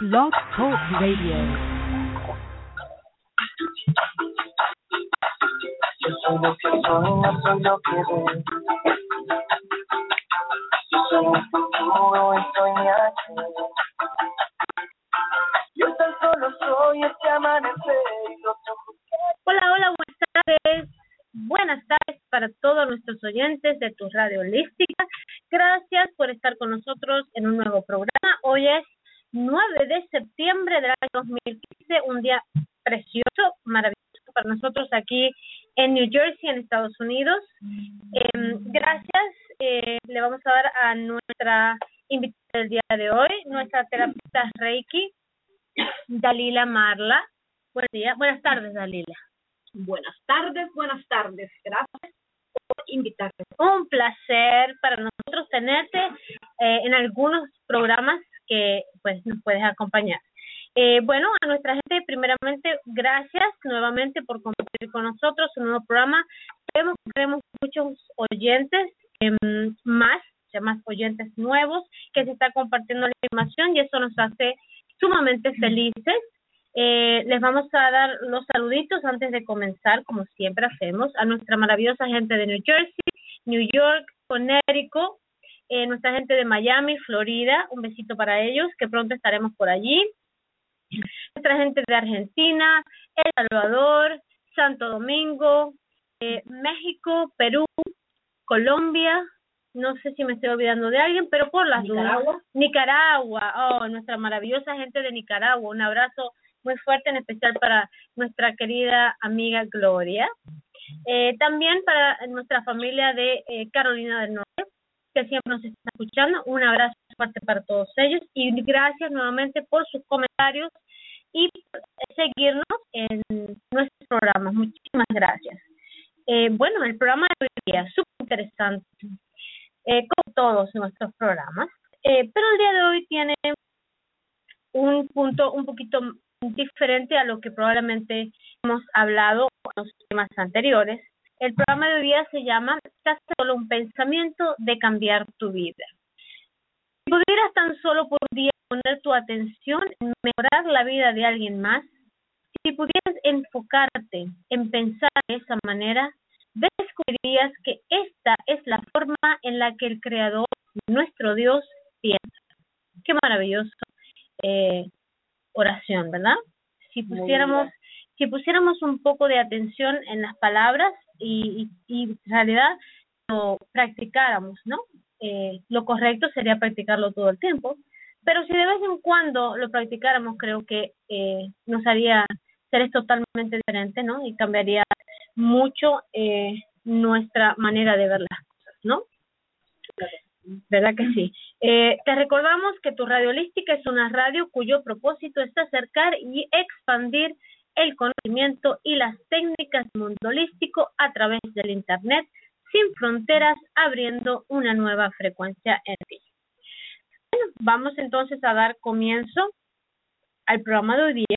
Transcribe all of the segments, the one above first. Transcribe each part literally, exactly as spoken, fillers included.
Blog Talk Radio. Yo soy lo que soy, no soy lo que ven. Yo soy el futuro, estoy aquí. Yo tan solo soy este amanecer y los ojos. Hola, hola, buenas tardes. Buenas tardes para todos nuestros oyentes de tu radio holística. Gracias por estar con nosotros en un nuevo programa. Hoy es nueve de septiembre del año dos mil quince, un día precioso, maravilloso para nosotros aquí en New Jersey, en Estados Unidos. Eh, gracias, eh, le vamos a dar a nuestra invitada del día de hoy, nuestra terapeuta Reiki, Dalila Marla. Buen día, buenas tardes, Dalila. Buenas tardes, buenas tardes. Gracias por invitarme. Un placer para nosotros tenerte eh, en algunos programas que pues nos puedes acompañar. Eh, bueno, a nuestra gente, primeramente, gracias nuevamente por compartir con nosotros un nuevo programa. Sabemos que tenemos muchos oyentes, eh, más, o sea, más oyentes nuevos, que se está compartiendo la información y eso nos hace sumamente felices. Eh, les vamos a dar los saluditos antes de comenzar, como siempre hacemos, a nuestra maravillosa gente de New Jersey, New York, Connecticut, eh, nuestra gente de Miami, Florida, un besito para ellos, que pronto estaremos por allí. Nuestra gente de Argentina, El Salvador, Santo Domingo, eh, México, Perú, Colombia, no sé si me estoy olvidando de alguien, pero por las Nicaragua. dudas. Nicaragua, oh, nuestra maravillosa gente de Nicaragua, un abrazo muy fuerte, en especial para nuestra querida amiga Gloria. Eh, también para nuestra familia de eh, Carolina del Norte, que siempre nos está escuchando, un abrazo fuerte para todos ellos y gracias nuevamente por sus comentarios y seguirnos en nuestros programas. Muchísimas gracias. Eh, bueno, el programa de hoy día es súper interesante, eh, como todos nuestros programas, eh, pero el día de hoy tiene un punto un poquito diferente a lo que probablemente hemos hablado en los temas anteriores. El programa de hoy día se llama "Tan solo un pensamiento de cambiar tu vida". Si pudieras tan solo por un día poner tu atención en mejorar la vida de alguien más, si pudieras enfocarte en pensar de esa manera, descubrirías que esta es la forma en la que el Creador, nuestro Dios, piensa. Qué maravilloso eh, oración, ¿verdad? Si pusiéramos, si pusiéramos un poco de atención en las palabras y, y, y en realidad lo practicáramos, ¿no? Eh, lo correcto sería practicarlo todo el tiempo, pero si de vez en cuando lo practicáramos, creo que eh, nos haría seres totalmente diferentes, ¿no? Y cambiaría mucho eh, nuestra manera de ver las cosas, ¿no? ¿Verdad que sí? Eh, te recordamos que tu radio holística es una radio cuyo propósito es acercar y expandir el conocimiento y las técnicas del mundo holístico a través del Internet, sin fronteras, abriendo una nueva frecuencia en ti. Bueno, vamos entonces a dar comienzo al programa de hoy día.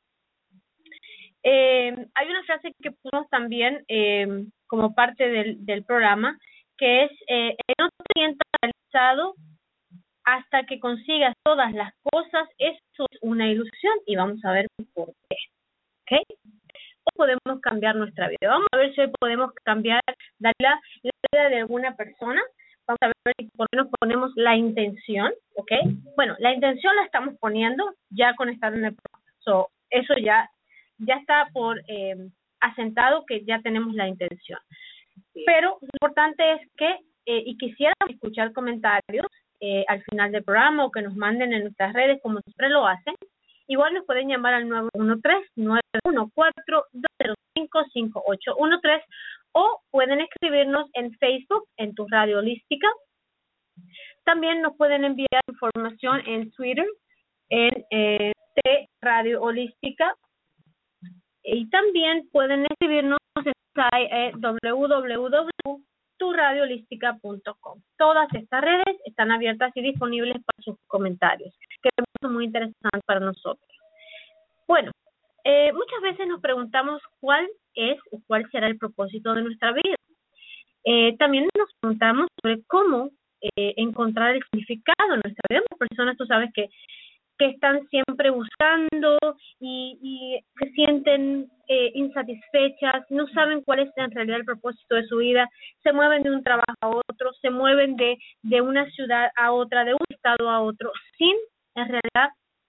Eh, hay una frase que pusimos también eh, como parte del, del programa, que es, eh, no te sientas realizado hasta que consigas todas las cosas, eso es una ilusión y vamos a ver por qué. ¿Okay? Hoy podemos cambiar nuestra vida. Vamos a ver si hoy podemos cambiar la, la vida de alguna persona. Vamos a ver si por qué nos ponemos la intención, ¿ok? Bueno, la intención la estamos poniendo ya con estar en el proceso. Eso ya, ya está por eh, asentado que ya tenemos la intención. Sí. Pero lo importante es que, eh, y quisiera escuchar comentarios eh, al final del programa o que nos manden en nuestras redes como siempre lo hacen. Igual nos pueden llamar al nueve uno tres, nueve uno cuatro, dos cero cinco, cinco ocho uno tres o pueden escribirnos en Facebook, en tu radio holística. También nos pueden enviar información en Twitter, en eh, T Radio Holística. Y también pueden escribirnos en eh, w w w punto tu radio holística punto com. Todas estas redes están abiertas y disponibles para sus comentarios, que es muy interesante para nosotros. Bueno, eh, muchas veces nos preguntamos cuál es o cuál será el propósito de nuestra vida. Eh, también nos preguntamos sobre cómo eh, encontrar el significado en nuestra vida. Las personas, tú sabes, que, que están siempre siempre buscando y, y se sienten eh, insatisfechas, no saben cuál es en realidad el propósito de su vida, se mueven de un trabajo a otro, se mueven de, de una ciudad a otra, de un estado a otro, sin en realidad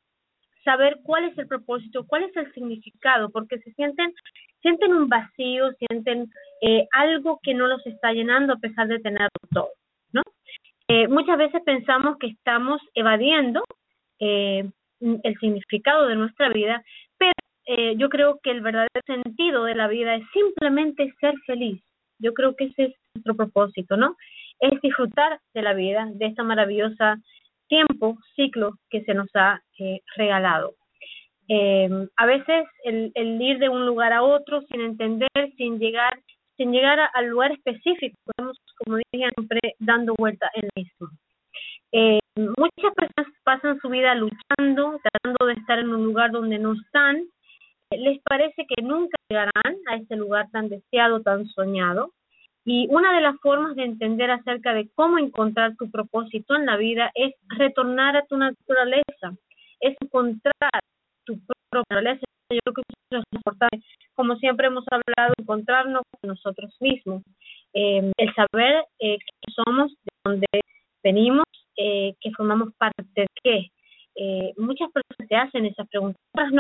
saber cuál es el propósito, cuál es el significado, porque se sienten, sienten un vacío, sienten eh, algo que no los está llenando a pesar de tenerlo todo, ¿no? Eh, muchas veces pensamos que estamos evadiendo eh, el significado de nuestra vida, pero eh, yo creo que el verdadero sentido de la vida es simplemente ser feliz. Yo creo que ese es nuestro propósito, ¿no? Es disfrutar de la vida, de esta maravillosa tiempo, ciclo que se nos ha eh, regalado. Eh, a veces el, el ir de un lugar a otro sin entender, sin llegar, sin llegar a, al lugar específico, podemos, como dije, siempre dando vuelta en el mismo. Eh, muchas personas pasan su vida luchando, tratando de estar en un lugar donde no están. Les parece que nunca llegarán a ese lugar tan deseado, tan soñado. Y una de las formas de entender acerca de cómo encontrar tu propósito en la vida es retornar a tu naturaleza, es encontrar tu propia naturaleza. Yo creo que eso es importante. Como siempre hemos hablado, encontrarnos con nosotros mismos, eh, el saber eh, quién somos, de dónde venimos, eh, que formamos parte de qué. Eh, muchas personas se hacen esas preguntas, no,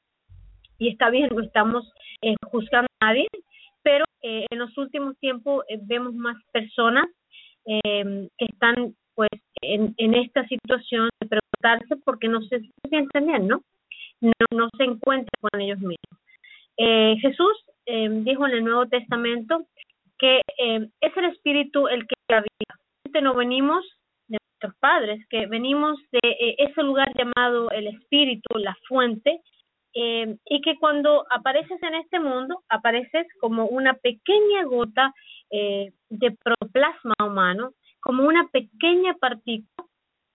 y está bien, no estamos eh, juzgando a nadie, pero eh, en los últimos tiempos eh, vemos más personas eh, que están pues en, en esta situación de preguntarse porque no se sienten bien, ¿no? No, no se encuentran con ellos mismos. Eh, Jesús eh, dijo en el Nuevo Testamento que eh, es el Espíritu el que habita. No venimos de nuestros padres, que venimos de eh, ese lugar llamado el Espíritu, la fuente, Eh, y que cuando apareces en este mundo, apareces como una pequeña gota eh, de protoplasma humano, como una pequeña partícula,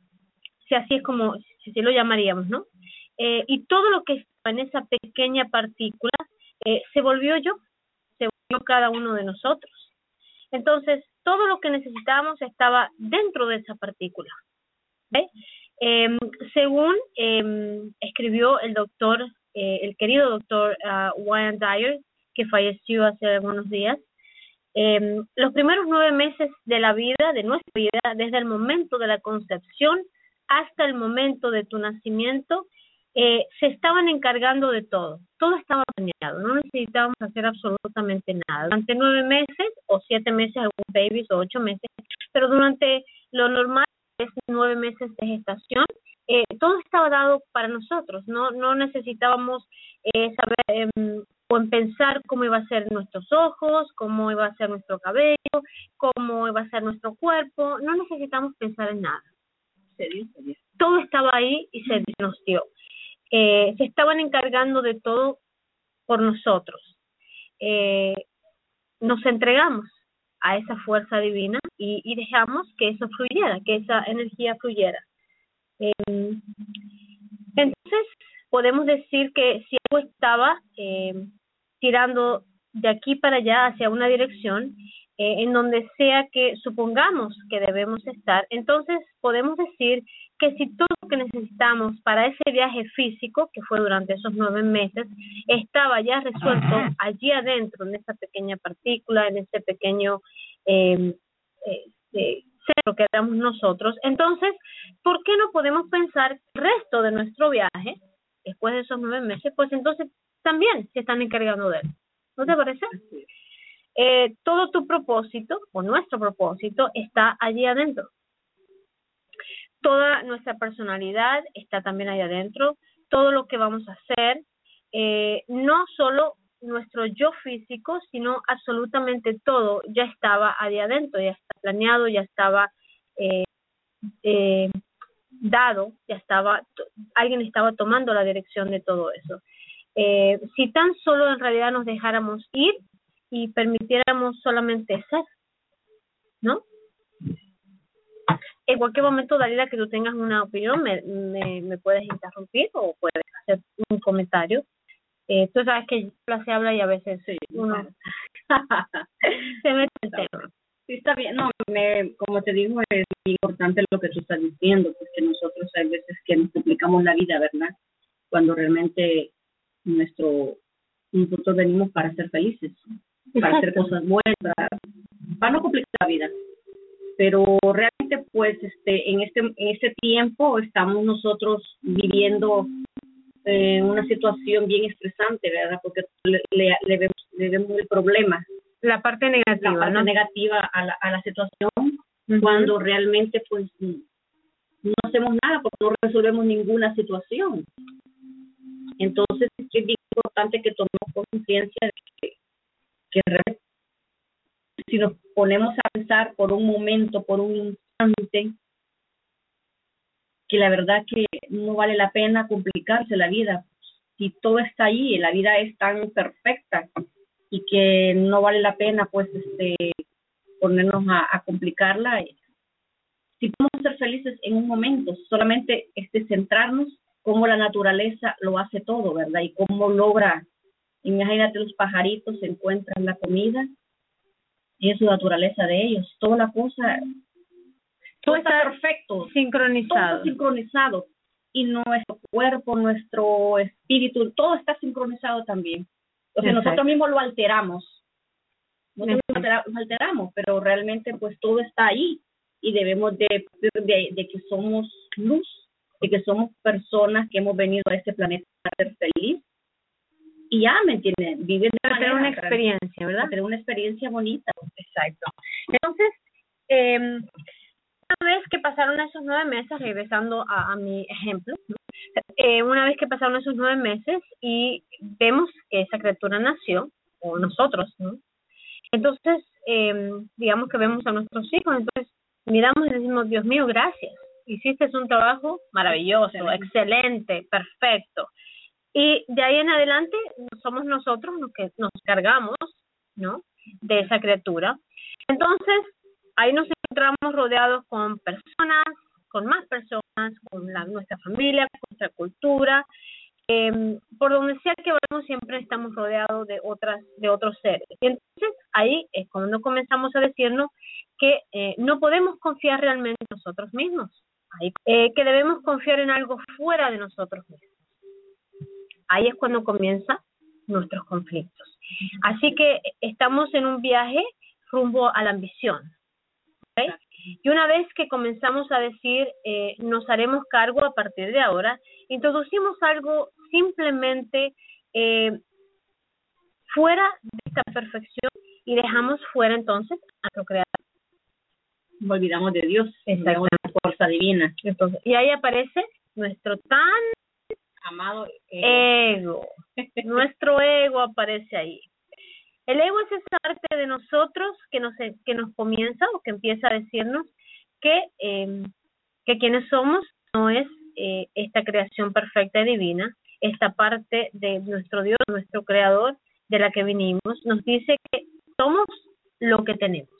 si así es como, si así lo llamaríamos, ¿no? Eh, y todo lo que está en esa pequeña partícula eh, se volvió yo, se volvió cada uno de nosotros. Entonces, todo lo que necesitábamos estaba dentro de esa partícula. ¿Ve? Eh, según eh, escribió el doctor Eh, el querido doctor uh, Wayne Dyer, que falleció hace algunos días, eh, los primeros nueve meses de la vida, de nuestra vida, desde el momento de la concepción hasta el momento de tu nacimiento, eh, se estaban encargando de todo. Todo estaba planeado, no necesitábamos hacer absolutamente nada. Durante nueve meses o siete meses, algunos babies o ocho meses, pero durante lo normal es nueve meses de gestación, Eh, todo estaba dado para nosotros, no no necesitábamos eh, saber eh, o en pensar cómo iba a ser nuestros ojos, cómo iba a ser nuestro cabello, cómo iba a ser nuestro cuerpo, no necesitamos pensar en nada. Todo estaba ahí y se nos dio. Eh, se estaban encargando de todo por nosotros. Eh, nos entregamos a esa fuerza divina y, y dejamos que eso fluyera, que esa energía fluyera. Eh, entonces podemos decir que si algo estaba eh, tirando de aquí para allá hacia una dirección, eh, en donde sea que supongamos que debemos estar, entonces podemos decir que si todo lo que necesitamos para ese viaje físico, que fue durante esos nueve meses, estaba ya resuelto allí adentro, en esa pequeña partícula, en ese pequeño eh, eh, eh, lo que éramos nosotros, entonces, ¿por qué no podemos pensar el resto de nuestro viaje, después de esos nueve meses, pues entonces también se están encargando de él? ¿No te parece? Eh, todo tu propósito, o nuestro propósito, está allí adentro. Toda nuestra personalidad está también allí adentro, todo lo que vamos a hacer, eh, no solo nuestro yo físico, sino absolutamente todo ya estaba allí adentro, ya está planeado, ya estaba eh, eh, dado, ya estaba, alguien estaba tomando la dirección de todo eso. Eh, si tan solo en realidad nos dejáramos ir y permitiéramos solamente ser, ¿no? En cualquier momento, Dalila, que tú tengas una opinión, me, me, me puedes interrumpir o puedes hacer un comentario. Eh, tú sabes que la se habla y a veces sí, uno se mete el tema. Sí, está bien. No, me, como te digo, es importante lo que tú estás diciendo, porque nosotros hay veces que nos complicamos la vida, ¿verdad? cuando realmente nuestro nosotros venimos para ser felices, para hacer cosas buenas, para, para no complicar la vida. Pero realmente, pues, este, en este en este tiempo estamos nosotros viviendo eh, una situación bien estresante, ¿verdad? Porque le, le, le, vemos, le vemos el problema, la parte negativa, la parte ¿no? negativa a la, a la situación, Uh-huh. cuando realmente, pues, no hacemos nada porque no resolvemos ninguna situación. Entonces, es bien importante que tomemos conciencia de que, que realmente, si nos ponemos a pensar por un momento, por un instante, que la verdad que no vale la pena complicarse la vida. Si todo está ahí, la vida es tan perfecta y que no vale la pena, pues, este, ponernos a, a complicarla. Si podemos ser felices en un momento, solamente este centrarnos cómo la naturaleza lo hace todo, ¿verdad? Y cómo logra, imagínate, los pajaritos se encuentran la comida y es su naturaleza de ellos. Toda la cosa, todo está perfecto, sincronizado. todo sincronizado. Y nuestro cuerpo, nuestro espíritu, todo está sincronizado también. O sea, nosotros mismos lo alteramos. Nosotros lo alteramos, pero realmente pues todo está ahí. Y debemos de, de, de que somos luz, de que somos personas que hemos venido a este planeta para ser feliz. Y ya, ¿me entienden? Viven de para tener una experiencia, ¿verdad? Para tener una experiencia bonita. Exacto. Entonces, eh, una vez que pasaron esos nueve meses, regresando a, a mi ejemplo, ¿no? eh, una vez que pasaron esos nueve meses y vemos que esa criatura nació, o nosotros, ¿no? Entonces, eh, digamos que vemos a nuestros hijos, entonces miramos y decimos, Dios mío, gracias, hiciste un trabajo maravilloso, excelente, excelente, perfecto. Y de ahí en adelante somos nosotros los que nos cargamos, ¿no?, de esa criatura. Entonces, ahí nos encontramos rodeados con personas, con más personas, con la, nuestra familia, con nuestra cultura. Eh, por donde sea que vamos siempre estamos rodeados de otras de otros seres. Y entonces ahí es cuando comenzamos a decirnos que eh, no podemos confiar realmente en nosotros mismos, ahí, eh, que debemos confiar en algo fuera de nosotros mismos. Ahí es cuando comienzan nuestros conflictos. Así que estamos en un viaje rumbo a la ambición, ¿okay? Y una vez que comenzamos a decir, eh, nos haremos cargo a partir de ahora, introducimos algo simplemente eh, fuera de esta perfección y dejamos fuera entonces a nuestro creador. Nos olvidamos de Dios, olvidamos de la fuerza divina. Entonces, y ahí aparece nuestro tan amado ego. ego. Nuestro ego aparece ahí. El ego es esa parte de nosotros que nos que nos comienza o que empieza a decirnos que, eh, que quienes somos no es eh, esta creación perfecta y divina, esta parte de nuestro Dios, nuestro creador, de la que vinimos, nos dice que somos lo que tenemos.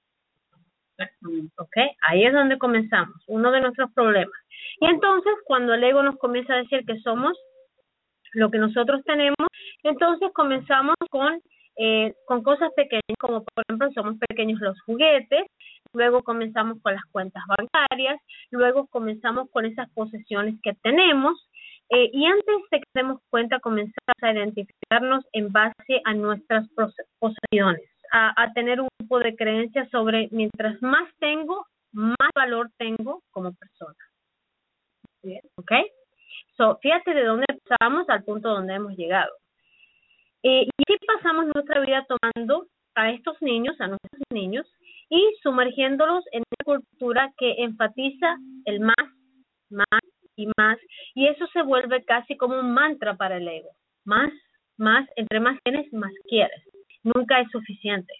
¿Ok? Ahí es donde comenzamos, uno de nuestros problemas. Y entonces, cuando el ego nos comienza a decir que somos lo que nosotros tenemos, entonces comenzamos con Eh, con cosas pequeñas, como por ejemplo somos pequeños los juguetes, luego comenzamos con las cuentas bancarias, luego comenzamos con esas posesiones que tenemos, eh, y antes de que demos cuenta comenzamos a identificarnos en base a nuestras posesiones, a, a tener un tipo de creencia sobre mientras más tengo, más valor tengo como persona. ¿Bien? ¿Ok? So, fíjate de dónde pasamos al punto donde hemos llegado. Eh, y así pasamos nuestra vida tomando a estos niños, a nuestros niños, y sumergiéndolos en una cultura que enfatiza el más, más y más, y eso se vuelve casi como un mantra para el ego. Más, más, entre más tienes, más quieres. Nunca es suficiente.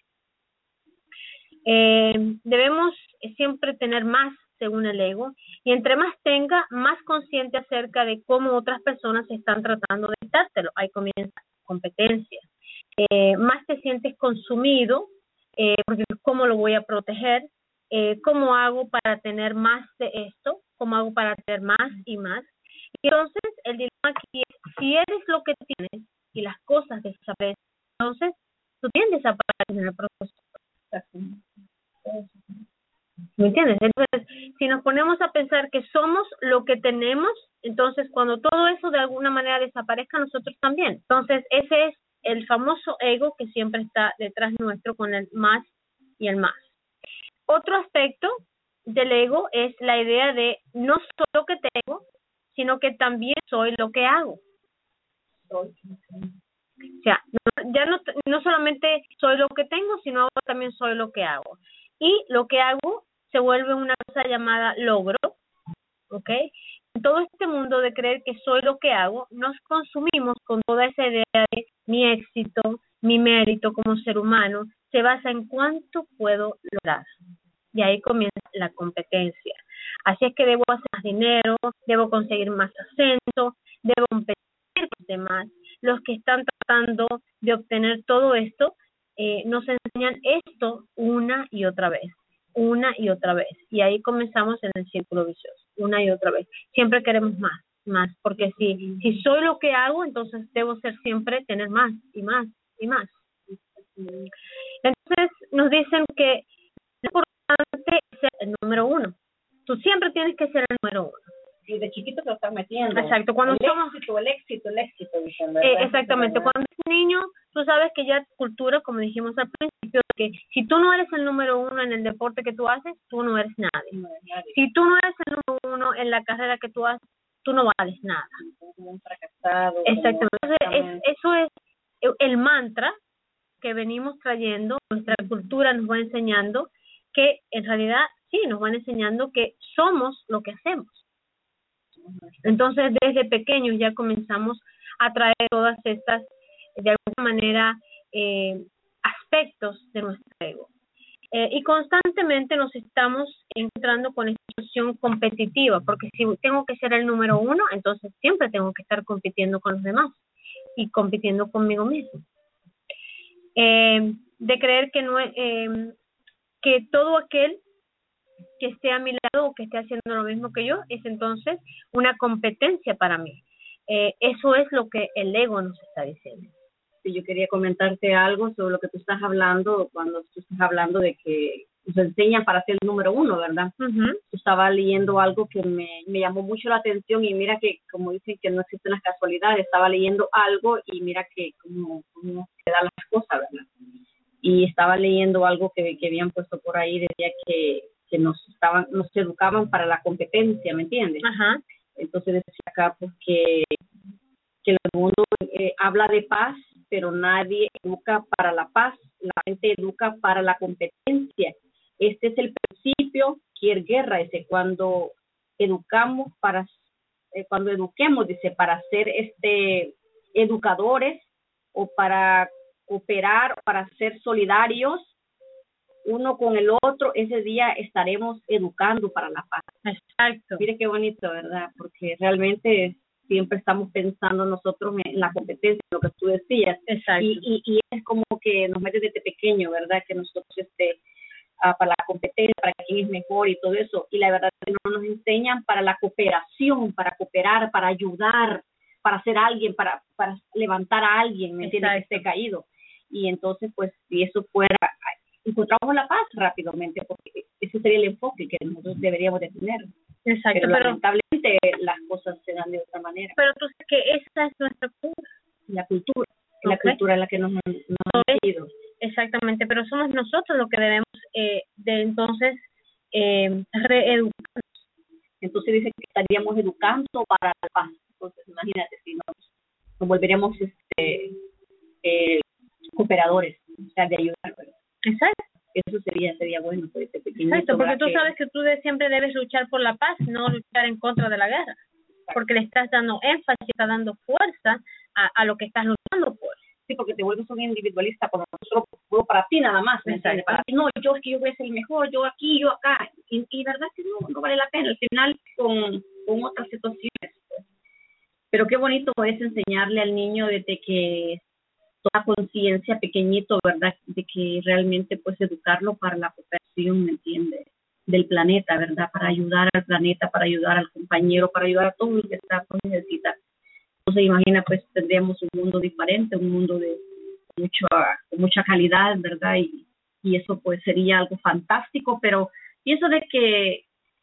Eh, debemos siempre tener más, según el ego, y entre más tenga, más consciente acerca de cómo otras personas están tratando de quitártelo. Ahí comienza competencia. Eh, más te sientes consumido, eh, porque ¿cómo lo voy a proteger? Eh, ¿Cómo hago para tener más de esto? ¿Cómo hago para tener más y más? Y entonces, el dilema aquí es, si eres lo que tienes y las cosas desaparecen, entonces tú tiendes a parar en el proceso. ¿Me entiendes? Entonces, si nos ponemos a pensar que somos lo que tenemos, entonces cuando todo eso de alguna manera desaparezca, nosotros también. Entonces, ese es el famoso ego que siempre está detrás nuestro con el más y el más. Otro aspecto del ego es la idea de no soy lo que tengo, sino que también soy lo que hago. O sea, no, ya no, no solamente soy lo que tengo, sino ahora también soy lo que hago. Y lo que hago se vuelve una cosa llamada logro, ¿ok? En todo este mundo de creer que soy lo que hago, nos consumimos con toda esa idea de mi éxito, mi mérito como ser humano, se basa en cuánto puedo lograr. Y ahí comienza la competencia. Así es que debo hacer más dinero, debo conseguir más ascenso, debo competir con los demás. Los que están tratando de obtener todo esto, eh, nos enseñan esto una y otra vez, una y otra vez. Y ahí comenzamos en el círculo vicioso, una y otra vez. Siempre queremos más, más, porque si, si soy lo que hago, entonces debo ser siempre, tener más y más y más. Entonces nos dicen que lo importante es ser el número uno. Tú siempre tienes que ser el número uno. Y de chiquito te lo están metiendo. Exacto. Cuando el somos... éxito, el éxito, el éxito. Dicen, eh, exactamente. Cuando eres niño, tú sabes que ya cultura, como dijimos al principio, que si tú no eres el número uno en el deporte que tú haces, tú no eres nadie. No eres nadie. Si tú no eres el número uno en la carrera que tú haces, tú no vales nada. Como un fracasado. Exactamente. Como... Entonces, es, eso es el mantra que venimos trayendo. Nuestra cultura nos va enseñando que en realidad sí, nos van enseñando que somos lo que hacemos. Entonces, desde pequeños ya comenzamos a traer todas estas, de alguna manera, eh, aspectos de nuestro ego. Eh, y constantemente nos estamos encontrando con esta situación competitiva, porque si tengo que ser el número uno, entonces siempre tengo que estar compitiendo con los demás y compitiendo conmigo mismo. Eh, de creer que no eh, que todo aquel que esté a mi lado o que esté haciendo lo mismo que yo es entonces una competencia para mí. Eh, eso es lo que el ego nos está diciendo. Sí, yo quería comentarte algo sobre lo que tú estás hablando, cuando tú estás hablando de que nos enseñan para ser el número uno, ¿verdad? Uh-huh. Yo estaba leyendo algo que me, me llamó mucho la atención y mira que, como dicen que no existen las casualidades, estaba leyendo algo y mira que como, como se dan las cosas, ¿verdad? Y estaba leyendo algo que, que habían puesto por ahí, decía que que nos estaban, nos educaban para la competencia, ¿me entiendes? Ajá. Entonces decía acá pues que, que el mundo eh, habla de paz, pero nadie educa para la paz, la gente educa para la competencia. Este es el principio, quiere guerra, dice, cuando educamos para, eh, cuando eduquemos, dice, para ser este educadores o para cooperar, para ser solidarios, uno con el otro, ese día estaremos educando para la paz. Exacto. Mire qué bonito, ¿verdad? Porque realmente siempre estamos pensando nosotros en la competencia, lo que tú decías. Exacto. Y, y, y es como que nos mete desde pequeño, ¿verdad? Que nosotros, este, uh, para la competencia, para quién es mejor y todo eso. Y la verdad es que no nos enseñan para la cooperación, para cooperar, para ayudar, para ser alguien, para, para levantar a alguien, ¿me entiendes? Que esté caído. Y entonces, pues, si eso fuera... encontramos la paz rápidamente, porque ese sería el enfoque que nosotros deberíamos de tener. Exacto, pero, pero lamentablemente las cosas se dan de otra manera. Pero tú sabes que esa es nuestra cultura. La cultura, okay. la cultura en la que nos, nos no han ido. Exactamente, pero somos nosotros los que debemos eh, de entonces eh, reeducarnos. Entonces dice que estaríamos educando para la paz. Entonces imagínate si nos, nos volveríamos este, eh, cooperadores, o sea, de ayudar. Exacto. Eso sería sería bueno pues, este pequeñito. Exacto, porque tú que... sabes que tú de siempre debes luchar por la paz, no luchar en contra de la guerra. Exacto. Porque le estás dando énfasis, estás dando fuerza a, a lo que estás luchando por. Sí, porque te vuelves un individualista cuando nosotros juego para ti nada más, ¿me entiendes? Para ti, no, yo es que yo voy a ser el mejor, yo aquí, yo acá. Y, y verdad que no, no vale la pena. Al final con, con otras situaciones. Pues. Pero qué bonito es enseñarle al niño desde que toda conciencia pequeñito, ¿verdad? De que realmente pues educarlo para la cooperación, ¿me entiendes? Del planeta, ¿verdad? Para ayudar al planeta, para ayudar al compañero, para ayudar a todo el que está pues, necesita. Entonces imagina pues tendríamos un mundo diferente, un mundo de mucha, de mucha calidad, ¿verdad? Y, y eso pues sería algo fantástico, pero pienso de que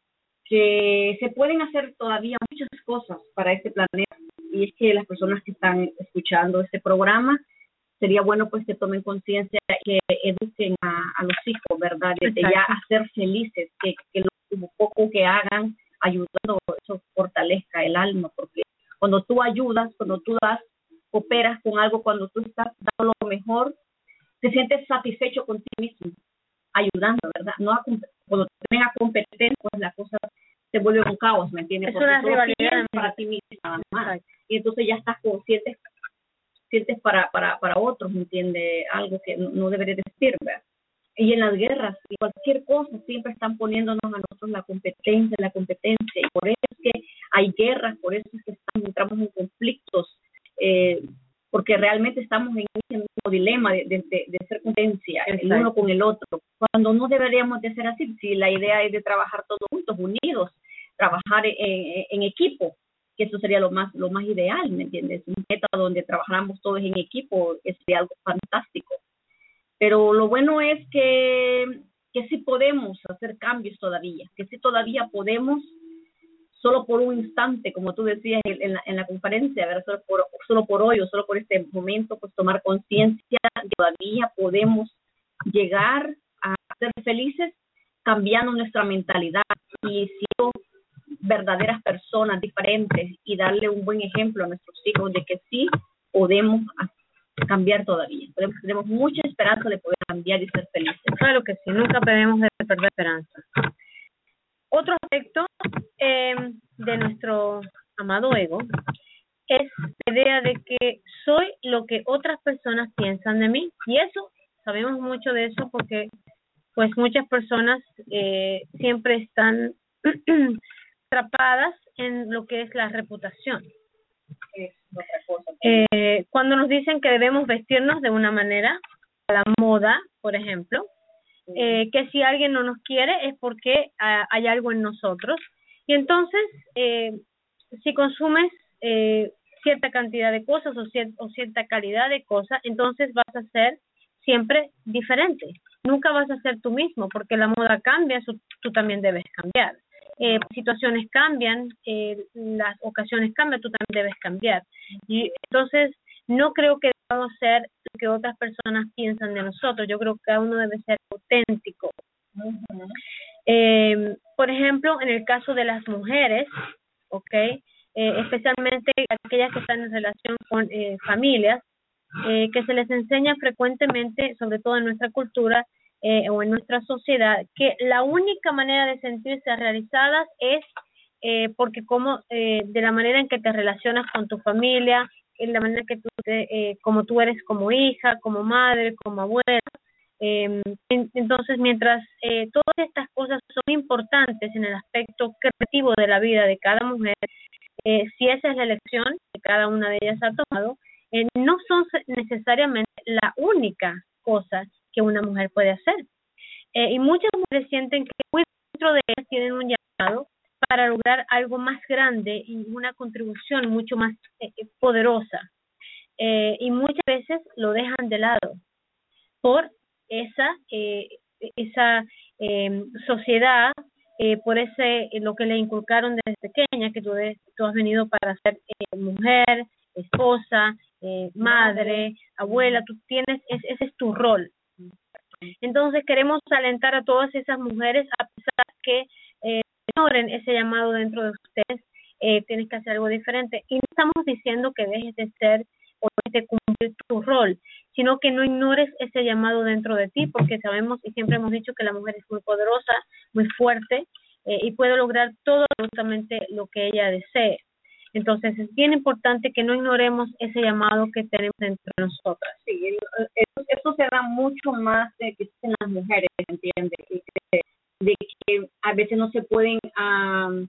que se pueden hacer todavía muchas cosas para este planeta, y es que las personas que están escuchando este programa, sería bueno pues que tomen conciencia, que eduquen a, a los hijos, ¿verdad? Desde ya a ser felices, que, que lo poco que hagan ayudando, eso fortalezca el alma, porque cuando tú ayudas, cuando tú das, cooperas con algo, cuando tú estás dando lo mejor, te sientes satisfecho contigo mismo, ayudando, ¿verdad? No a, cuando te ven a competencia, pues la cosa se vuelve un caos, ¿me entiendes? Es Porque una rivalidad para ti mismo nada más. Y entonces ya estás consciente, sientes para, para, para otros, ¿me entiendes? Algo que no, no debería decir, ¿verdad? Y en las guerras, y cualquier cosa, siempre están poniéndonos a nosotros la competencia, la competencia, y por eso es que hay guerras, por eso es que estamos, entramos en conflictos, eh, porque realmente estamos en ese mismo dilema de, de, de, de ser competencia, Exacto. el uno con el otro, cuando no deberíamos de ser así, si la idea es de trabajar todos juntos, unidos, trabajar en, en equipo, que eso sería lo más lo más ideal, ¿me entiendes? Un método donde trabajamos todos en equipo, es algo fantástico. Pero lo bueno es que, que sí podemos hacer cambios todavía, que sí todavía podemos, solo por un instante, como tú decías en la, en la conferencia, ¿verdad? Solo por, solo por hoy o solo por este momento, pues tomar conciencia, todavía podemos llegar a ser felices cambiando nuestra mentalidad y siendo verdaderas personas diferentes y darle un buen ejemplo a nuestros hijos de que sí podemos cambiar todavía. Podemos, tenemos mucha esperanza de poder cambiar y ser felices. Claro que sí, nunca debemos de perder esperanza. Otro aspecto eh, de nuestro amado ego es la idea de que soy lo que otras personas piensan de mí. Y eso, sabemos mucho de eso porque pues muchas personas eh, siempre están atrapadas en lo que es la reputación. Es otra cosa. Eh, cuando nos dicen que debemos vestirnos de una manera, a la moda, por ejemplo, eh, que si alguien no nos quiere es porque uh, hay algo en nosotros. Y entonces, eh, si consumes eh, cierta cantidad de cosas o, cier o cierta calidad de cosas, entonces vas a ser siempre diferente. Nunca vas a ser tú mismo, porque la moda cambia, su, tú también debes cambiar. Eh, situaciones cambian, eh, las ocasiones cambian, tú también debes cambiar. Y entonces, no creo que debamos ser lo que otras personas piensan de nosotros. Yo creo que cada uno debe ser auténtico. Uh-huh. Eh, por ejemplo, en el caso de las mujeres, ¿ok? Eh, especialmente aquellas que están en relación con eh, familias, eh, que se les enseña frecuentemente, sobre todo en nuestra cultura, Eh, o en nuestra sociedad, que la única manera de sentirse realizadas es eh, porque como eh, de la manera en que te relacionas con tu familia, en la manera que tú te, eh, como tú eres como hija, como madre, como abuela. Eh, en, entonces, mientras eh, todas estas cosas son importantes en el aspecto creativo de la vida de cada mujer, eh, si esa es la elección que cada una de ellas ha tomado, eh, no son necesariamente la única cosa que una mujer puede hacer. Eh, y muchas mujeres sienten que muy dentro de ellas tienen un llamado para lograr algo más grande y una contribución mucho más eh, poderosa. Eh, y muchas veces lo dejan de lado por esa eh, esa eh, sociedad, eh, por ese eh, lo que le inculcaron desde pequeña, que tú, de, tú has venido para ser eh, mujer, esposa, eh, madre, abuela, tú tienes, es, ese es tu rol. Entonces queremos alentar a todas esas mujeres a pesar que eh, ignoren ese llamado dentro de ustedes, eh, tienes que hacer algo diferente. Y no estamos diciendo que dejes de ser o dejes de cumplir tu rol, sino que no ignores ese llamado dentro de ti, porque sabemos y siempre hemos dicho que la mujer es muy poderosa, muy fuerte eh, y puede lograr todo absolutamente lo que ella desee. Entonces es bien importante que no ignoremos ese llamado que tenemos dentro de nosotras. Sí, eso, eso se da mucho más de que en las mujeres, ¿entiendes? De, de que a veces no se pueden um,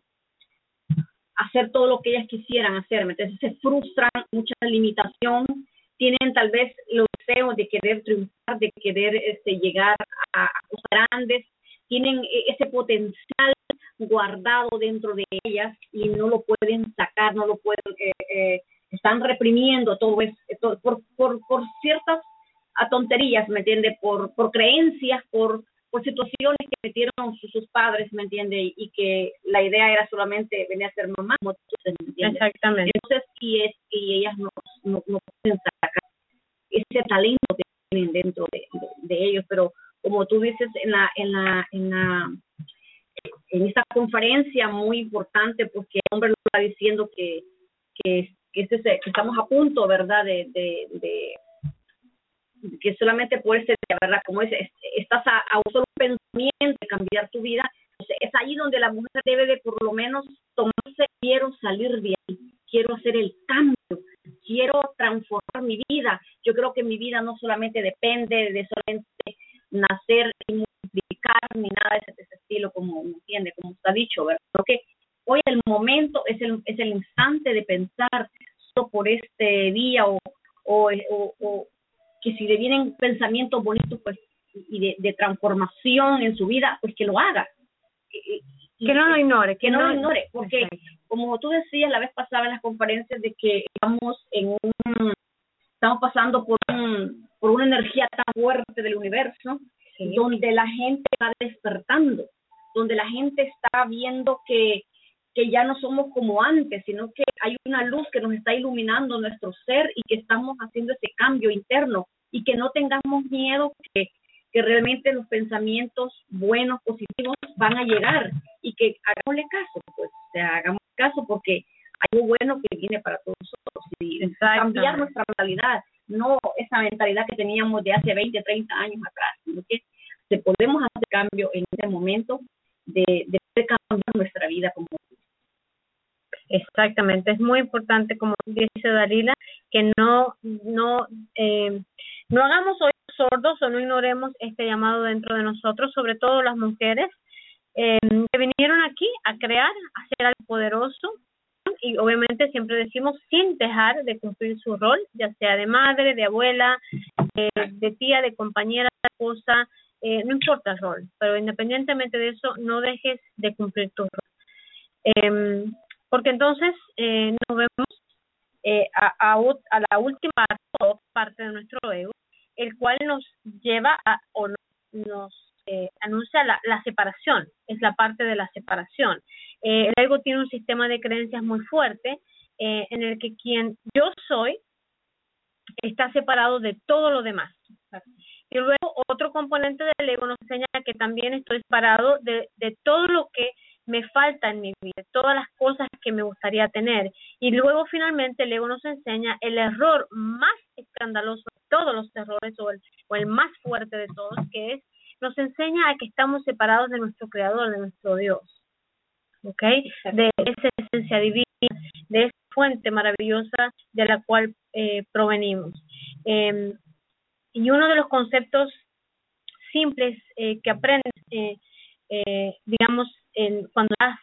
hacer todo lo que ellas quisieran hacer, entonces se frustran, mucha limitación, tienen tal vez los deseos de querer triunfar, de querer este, llegar a, a cosas grandes, tienen ese potencial guardado dentro de ellas y no lo pueden sacar, no lo pueden, eh, eh, están reprimiendo todo eso por, por, por ciertas tonterías, ¿me entiendes? Por, por creencias, por, por situaciones que metieron sus, sus padres, ¿me entiende? Y, y que la idea era solamente venir a ser mamá, como tú, ¿me entiendes? Exactamente. Entonces, y, es, y ellas no, no, no pueden sacar ese talento que tienen dentro de, de, de ellos, pero como tú dices en la, en la, en la, en esta conferencia muy importante, porque el hombre lo está diciendo que, que, que, este, que estamos a punto, ¿verdad? De, de, de que solamente por ese día, ¿verdad? Como es, estás a, a un solo pensamiento de cambiar tu vida. Entonces, es ahí donde la mujer debe de por lo menos tomarse, quiero salir de ahí, quiero hacer el cambio, quiero transformar mi vida. Yo creo que mi vida no solamente depende de solamente nacer y multiplicar ni nada de ese, de ese estilo, como entiende, como está dicho, ¿verdad? Porque hoy el momento es el, es el instante de pensar solo por este día o, o, o, o que si le vienen pensamientos bonitos pues y de, de transformación en su vida, pues que lo haga. Y, que no lo ignore. Que, que no, no lo ignore, porque exacto, como tú decías la vez pasada en las conferencias de que estamos en un, estamos pasando por un, por una energía tan fuerte del universo, sí, donde la gente va despertando, donde la gente está viendo que que ya no somos como antes, sino que hay una luz que nos está iluminando nuestro ser y que estamos haciendo ese cambio interno y que no tengamos miedo que, que realmente los pensamientos buenos, positivos van a llegar y que hagámosle caso, pues, o sea, hagamos caso porque hay algo bueno que viene para todos nosotros y cambiar nuestra mentalidad, no esa mentalidad que teníamos de hace veinte, treinta años atrás, sino que se podemos hacer cambio en este momento de, de cambiar nuestra vida como. Exactamente, es muy importante, como dice Dalila, que no no eh, no hagamos oídos sordos o no ignoremos este llamado dentro de nosotros, sobre todo las mujeres eh, que vinieron aquí a crear, a hacer algo poderoso y obviamente siempre decimos sin dejar de cumplir su rol, ya sea de madre, de abuela, eh, de tía, de compañera, de esposa, eh, no importa el rol, pero independientemente de eso, no dejes de cumplir tu rol. Eh, porque entonces eh, nos vemos eh, a, a, a la última parte de nuestro ego, el cual nos lleva a, o nos, nos eh, anuncia la, la separación, es la parte de la separación. Eh, el ego tiene un sistema de creencias muy fuerte eh, en el que quien yo soy está separado de todo lo demás. Y luego otro componente del ego nos enseña que también estoy separado de, de todo lo que me falta en mi vida, todas las cosas que me gustaría tener. Y luego finalmente el ego nos enseña el error más escandaloso de todos los errores o el, o el más fuerte de todos, que es, nos enseña a que estamos separados de nuestro creador, de nuestro Dios, ¿ok? De esa esencia divina, de esa fuente maravillosa de la cual eh, provenimos. Eh, y uno de los conceptos simples eh, que aprendes, eh, eh, digamos, en, cuando has,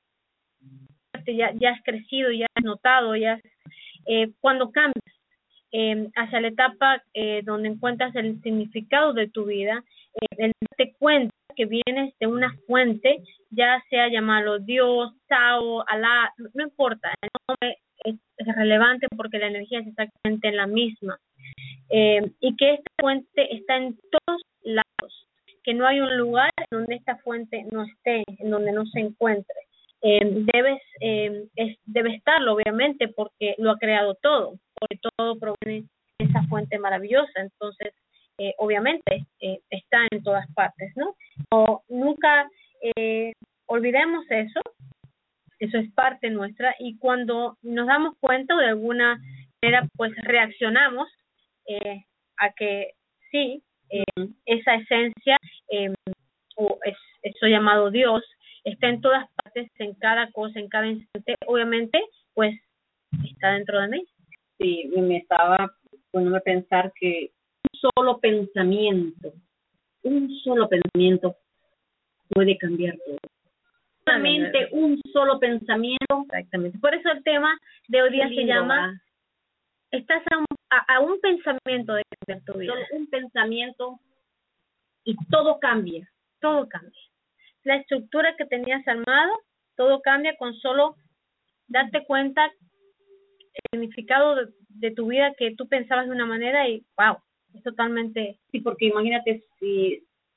ya, ya has crecido, ya has notado, ya eh, cuando cambias eh, hacia la etapa eh, donde encuentras el significado de tu vida, eh, el darte cuenta que vienes de una fuente, ya sea llamarlo Dios, Tao, Alá, no importa, el nombre es, es relevante porque la energía es exactamente la misma. Eh, y que esta fuente está en todos lados, que no hay un lugar en donde esta fuente no esté, en donde no se encuentre. Eh, debes, eh, es, debe estarlo, obviamente, porque lo ha creado todo, porque todo proviene de esa fuente maravillosa, entonces, eh, obviamente, eh, está en todas partes, ¿no? O nunca eh, olvidemos eso, eso es parte nuestra, y cuando nos damos cuenta o de alguna manera, pues reaccionamos eh, a que sí, eh, esa esencia eh, o es, eso llamado Dios está en todas partes, en cada cosa, en cada instante, obviamente pues está dentro de mí. Sí, me estaba poniendo a pensar que un solo pensamiento un solo pensamiento puede cambiar todo. Solamente un solo pensamiento. Exactamente, por eso el tema de hoy día se llama ¿verdad? Estás a un, a, a un pensamiento de cambiar tu vida. Solo un pensamiento y todo cambia. Todo cambia. La estructura que tenías armado, todo cambia con solo darte cuenta el significado de, de tu vida que tú pensabas de una manera y wow, es totalmente... Sí, porque imagínate si, si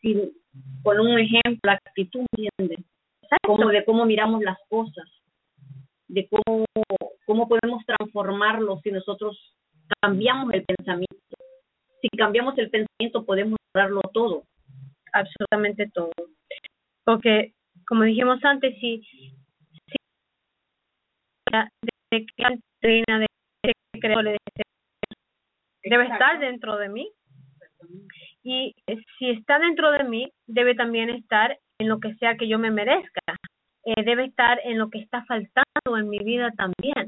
con un ejemplo, la actitud, ¿entiendes? Como de cómo miramos las cosas, de cómo, cómo podemos transformarlo si nosotros cambiamos el pensamiento. Si cambiamos el pensamiento podemos lograrlo todo. Absolutamente todo. Porque, como dijimos antes, si, si de que la doctrina de que creo le debe estar dentro de mí, y si está dentro de mí, debe también estar en lo que sea que yo me merezca. Eh, debe estar en lo que está faltando en mi vida también.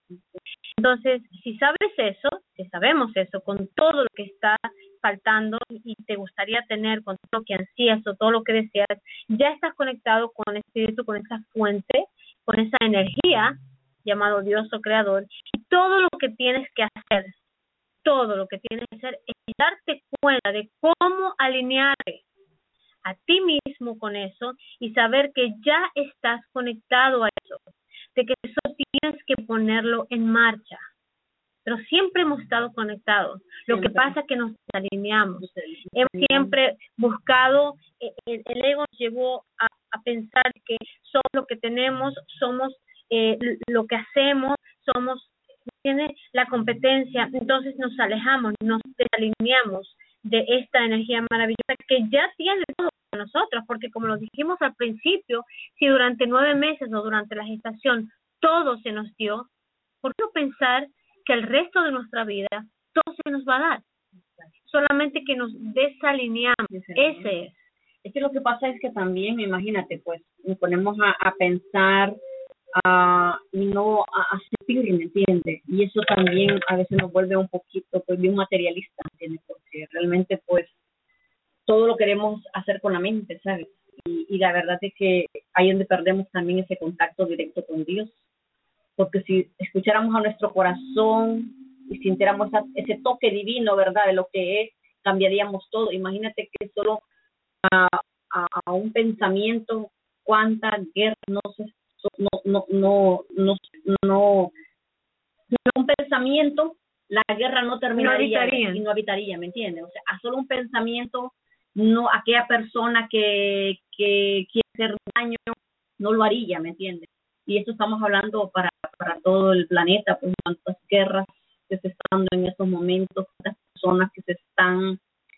Entonces, si sabes eso, si sabemos eso, con todo lo que está faltando y te gustaría tener, con todo lo que ansías o todo lo que deseas, ya estás conectado con el Espíritu, con esa fuente, con esa energía llamado Dios o Creador. Y todo lo que tienes que hacer, todo lo que tienes que hacer es darte cuenta de cómo alinearte a ti mismo con eso y saber que ya estás conectado a eso, de que eso tienes que ponerlo en marcha. Pero siempre hemos estado conectados. Lo siempre. Que pasa es que nos alineamos. Hemos siempre buscado, el, el ego nos llevó a, a pensar que somos lo que tenemos, somos eh, lo que hacemos, somos tiene la competencia, entonces nos alejamos, nos desalineamos de esta energía maravillosa que ya tiene todo para nosotros, porque como lo dijimos al principio, si durante nueve meses o durante la gestación todo se nos dio, ¿por qué no pensar que el resto de nuestra vida todo se nos va a dar? Solamente que nos desalineamos, ese es. Es que lo que pasa es que también, imagínate, pues, nos ponemos a, a pensar Uh, y no a, a sentir, ¿me entiendes? Y eso también a veces nos vuelve un poquito pues bien materialista, ¿entiendes? Porque realmente pues todo lo queremos hacer con la mente, ¿sabes? Y, y la verdad es que ahí es donde perdemos también ese contacto directo con Dios, porque si escucháramos a nuestro corazón y sintiéramos esa, ese toque divino, ¿verdad? De lo que es, cambiaríamos todo. Imagínate que solo a, a, a un pensamiento, cuántas guerras no se No, no, no, no, no, no, un pensamiento, la guerra no terminaría no y no habitaría, ¿me entiendes? O sea, a solo un pensamiento, no, aquella persona que, que quiere hacer daño, no lo haría, ¿me entiendes? Y eso estamos hablando para, para todo el planeta, pues cuántas guerras que se están dando en estos momentos, las personas que se están,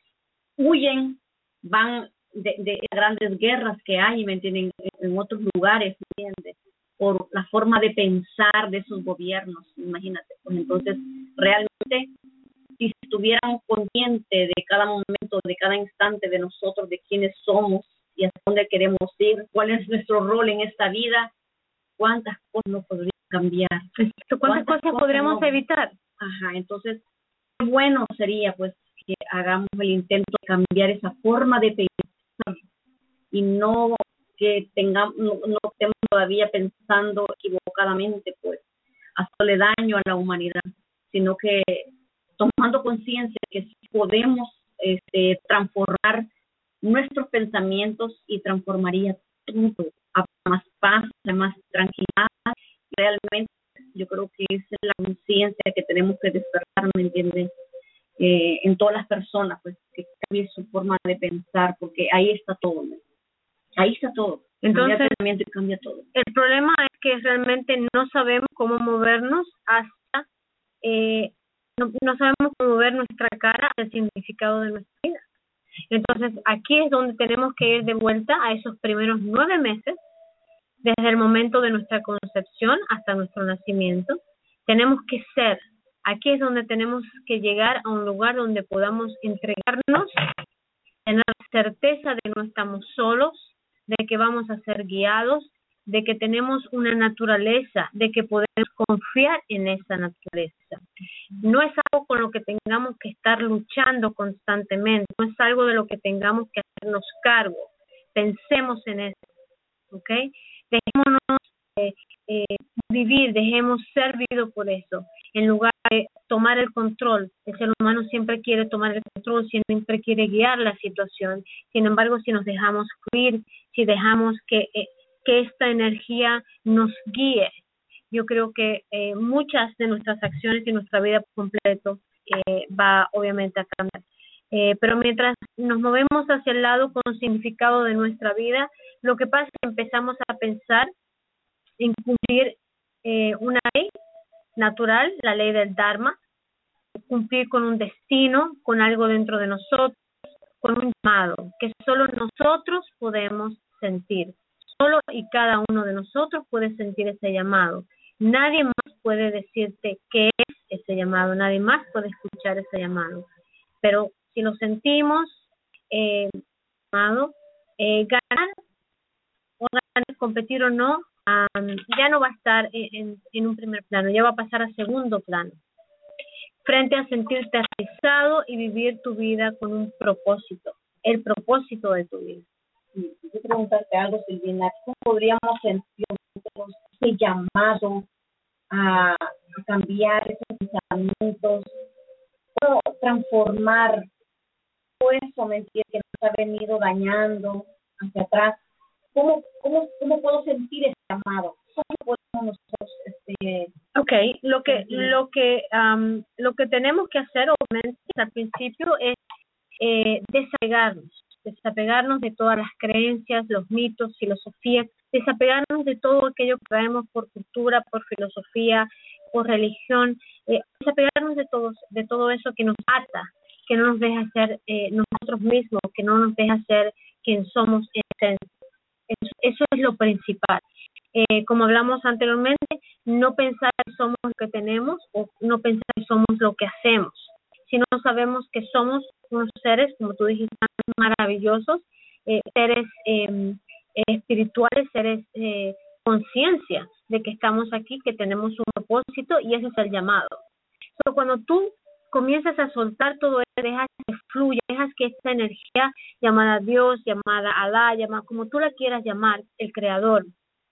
huyen, van de, de grandes guerras que hay, ¿me entienden? En otros lugares, ¿me entiendes? Por la forma de pensar de esos gobiernos, imagínate. Pues entonces, realmente, si estuviéramos conscientes de cada momento, de cada instante de nosotros, de quiénes somos y hasta dónde queremos ir, cuál es nuestro rol en esta vida, cuántas cosas no podrían cambiar. ¿Cuántas, ¿Cuántas cosas, cosas podremos no? evitar? Ajá, entonces, qué bueno sería, pues, que hagamos el intento de cambiar esa forma de pensar y no que tengamos, no, no estemos todavía pensando equivocadamente, pues, hacerle daño a la humanidad, sino que tomando conciencia que podemos este, transformar nuestros pensamientos y transformaría todo a más paz, a más tranquilidad. Realmente yo creo que esa es la conciencia que tenemos que despertar, ¿me entiendes? Eh, en todas las personas, pues, que cambie su forma de pensar, porque ahí está todo, ¿no? Ahí está todo. Entonces, cambia todo. El problema es que realmente no sabemos cómo movernos hasta, eh, no, no sabemos cómo mover nuestra cara al significado de nuestra vida. Entonces, aquí es donde tenemos que ir de vuelta a esos primeros nueve meses, desde el momento de nuestra concepción hasta nuestro nacimiento. Tenemos que ser, aquí es donde tenemos que llegar a un lugar donde podamos entregarnos, tener certeza de que no estamos solos, de que vamos a ser guiados, de que tenemos una naturaleza, de que podemos confiar en esa naturaleza. No es algo con lo que tengamos que estar luchando constantemente, no es algo de lo que tengamos que hacernos cargo. Pensemos en eso, ¿ok? Dejémonos eh, eh, vivir, dejemos ser vividos por eso, en lugar de tomar el control. El ser humano siempre quiere tomar el control, siempre quiere guiar la situación. Sin embargo, si nos dejamos fluir, si dejamos que, eh, que esta energía nos guíe, yo creo que eh, muchas de nuestras acciones y nuestra vida por completo eh, va obviamente a cambiar. Eh, pero mientras nos movemos hacia el lado con significado de nuestra vida, lo que pasa es que empezamos a pensar en cumplir eh, una ley natural, la ley del Dharma, cumplir con un destino, con algo dentro de nosotros, con un llamado que solo nosotros podemos sentir. Solo y cada uno de nosotros puede sentir ese llamado. Nadie más puede decirte qué es ese llamado, nadie más puede escuchar ese llamado. Pero si lo sentimos, eh, llamado, eh, ganar o ganar, competir o no, um, ya no va a estar en, en un primer plano, ya va a pasar a segundo plano. Frente a sentirte realizado y vivir tu vida con un propósito, el propósito de tu vida. Yo preguntarte algo, Silvina, ¿cómo podríamos sentir ese llamado a, a cambiar esos pensamientos, cómo transformar todo eso, ¿me entiendes?, que nos ha venido dañando hacia atrás? ¿Cómo, cómo, cómo puedo sentir ese llamado? ¿Cómo podemos nosotros este, Okay, lo que lo que um, lo que tenemos que hacer obviamente al principio es eh, desapegarnos, desapegarnos de todas las creencias, los mitos, filosofías, desapegarnos de todo aquello que traemos por cultura, por filosofía, por religión, eh, desapegarnos de todo de todo eso que nos ata, que no nos deja ser eh, nosotros mismos, que no nos deja ser quien somos en esencia. Eso, eso es lo principal. Eh, como hablamos anteriormente, no pensar que somos lo que tenemos o no pensar que somos lo que hacemos, sino sabemos que somos unos seres, como tú dijiste, maravillosos, eh, seres eh, espirituales, seres eh, conciencia de que estamos aquí, que tenemos un propósito y ese es el llamado. So, cuando tú comienzas a soltar todo eso, dejas que fluya, dejas que esta energía llamada Dios, llamada Alá, llamada como tú la quieras llamar, el Creador,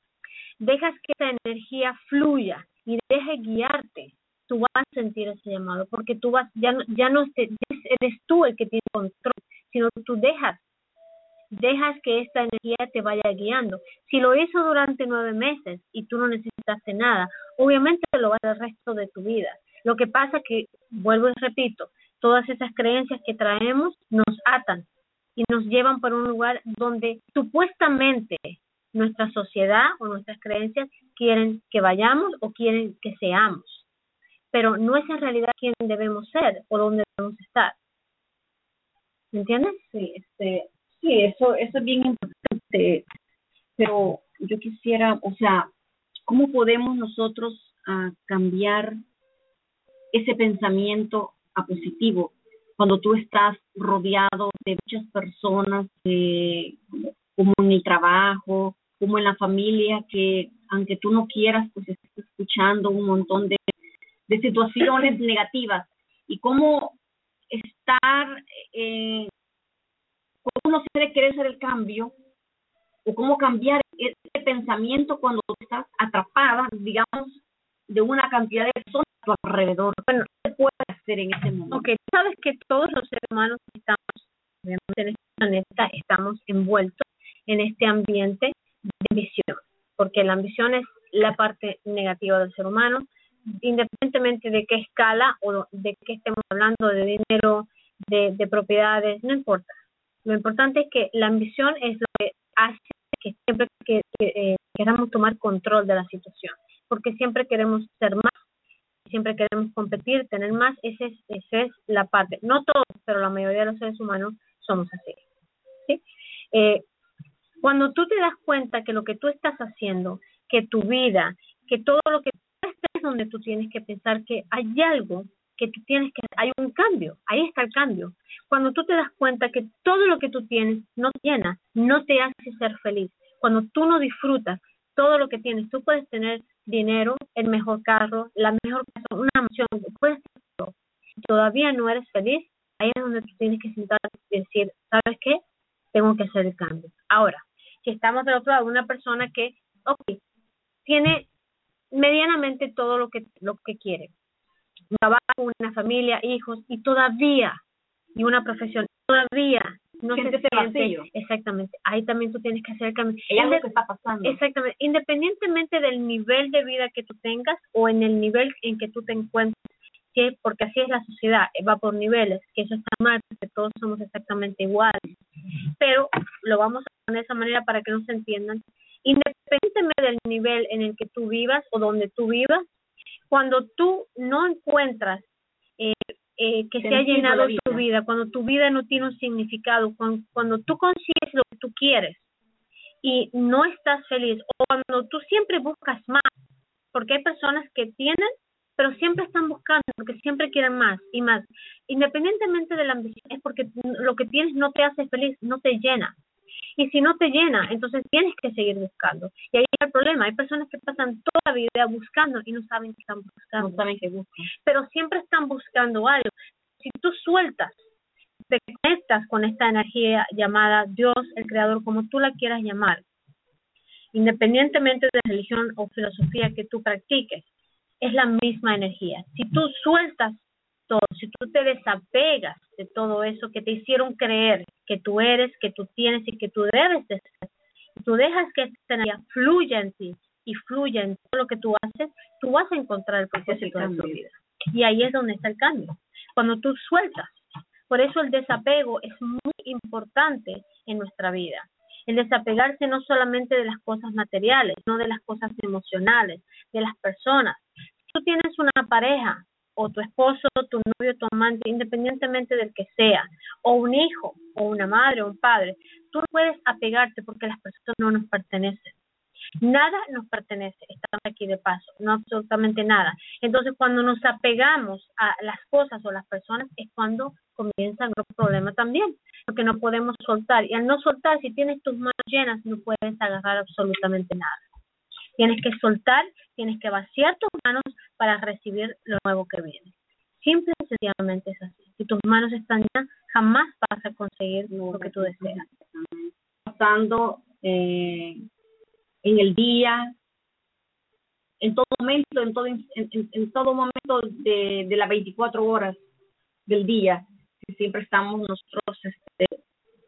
dejas que esa energía fluya y deje guiarte, tú vas a sentir ese llamado, porque tú vas, ya no, ya no te, eres tú el que tiene control, sino tú dejas, dejas que esta energía te vaya guiando. Si lo hizo durante nueve meses y tú no necesitaste nada, obviamente lo va a hacer el resto de tu vida. Lo que pasa que, vuelvo y repito, todas esas creencias que traemos nos atan y nos llevan por un lugar donde supuestamente nuestra sociedad o nuestras creencias quieren que vayamos o quieren que seamos, pero no es en realidad quién debemos ser o dónde debemos estar. ¿Me entiendes? Sí, este, sí, eso, eso es bien importante, pero yo quisiera, o sea, ¿cómo podemos nosotros uh, cambiar ese pensamiento a positivo cuando tú estás rodeado de muchas personas, de, como en el trabajo, como en la familia, que aunque tú no quieras, pues estás escuchando un montón de, de situaciones negativas? Y cómo estar, eh, cómo uno se quiere hacer el cambio, o cómo cambiar ese pensamiento cuando tú estás atrapada, digamos, de una cantidad de personas a tu alrededor. Bueno, ¿qué puedes hacer en ese momento? Ok, sabes que todos los seres humanos estamos, obviamente en este planeta, estamos envueltos en este ambiente de ambición, porque la ambición es la parte negativa del ser humano, independientemente de qué escala o de qué estemos hablando, de dinero, de, de propiedades, no importa. Lo importante es que la ambición es lo que hace que siempre que, que eh, queramos tomar control de la situación, porque siempre queremos ser más, siempre queremos competir, tener más. Esa es, esa es la parte. No todos, pero la mayoría de los seres humanos somos así, ¿sí? Eh, cuando tú te das cuenta que lo que tú estás haciendo, que tu vida, que todo lo que es donde tú tienes que pensar que hay algo que tú tienes que, hay un cambio, ahí está el cambio. Cuando tú te das cuenta que todo lo que tú tienes no te llena, no te hace ser feliz, cuando tú no disfrutas todo lo que tienes, tú puedes tener dinero, el mejor carro, la mejor casa, una mansión, puedes tener todo, todavía no eres feliz, ahí es donde tú tienes que sentarte y decir, ¿sabes qué? Tengo que hacer el cambio. Ahora, si estamos del otro lado, una persona que, ok, tiene medianamente todo lo que lo que quiere, un trabajo, una familia, hijos, y todavía, y una profesión, todavía no se siente vacío. Exactamente, ahí también tú tienes que hacer el cambio. Hay algo que está pasando. Exactamente, independientemente del nivel de vida que tú tengas o en el nivel en que tú te encuentres ¿sí? Porque así es la sociedad, va por niveles, que eso está mal, porque todos somos exactamente iguales. Pero lo vamos a poner de esa manera para que no se entiendan. Independientemente del nivel en el que tú vivas o donde tú vivas, cuando tú no encuentras eh, eh, que se ha llenado tu vida, cuando tu vida no tiene un significado, cuando, cuando tú consigues lo que tú quieres y no estás feliz, o cuando tú siempre buscas más, porque hay personas que tienen, pero siempre están buscando, porque siempre quieren más y más, independientemente de la ambición, es porque lo que tienes no te hace feliz, no te llena. Y si no te llena, entonces tienes que seguir buscando. Y ahí está el problema. Hay personas que pasan toda la vida buscando y no saben qué están buscando. No saben qué buscan. Pero siempre están buscando algo. Si tú sueltas, te conectas con esta energía llamada Dios, el Creador, como tú la quieras llamar, independientemente de religión o filosofía que tú practiques, es la misma energía. Si tú sueltas todo, si tú te desapegas de todo eso que te hicieron creer que tú eres, que tú tienes y que tú debes de ser, y tú dejas que esta energía fluya en ti y fluya en todo lo que tú haces, tú vas a encontrar el propósito de tu vida. Y ahí es donde está el cambio. Cuando tú sueltas. Por eso el desapego es muy importante en nuestra vida. El desapegarse no solamente de las cosas materiales, no de las cosas emocionales, de las personas. Si tú tienes una pareja, o tu esposo, tu novio, tu amante, independientemente del que sea, o un hijo, o una madre, o un padre, tú no puedes apegarte porque las personas no nos pertenecen. Nada nos pertenece, estamos aquí de paso, no absolutamente nada. Entonces, cuando nos apegamos a las cosas o las personas, es cuando comienzan los problemas también, porque no podemos soltar. Y al no soltar, si tienes tus manos llenas, no puedes agarrar absolutamente nada. Tienes que soltar, tienes que vaciar tus manos para recibir lo nuevo que viene. Simple y sencillamente es así. Si tus manos están llenas, jamás vas a conseguir lo que tú deseas. Pasando eh, en el día, en todo momento, en todo en, en, en todo momento de, de las veinticuatro horas del día, siempre estamos nosotros este,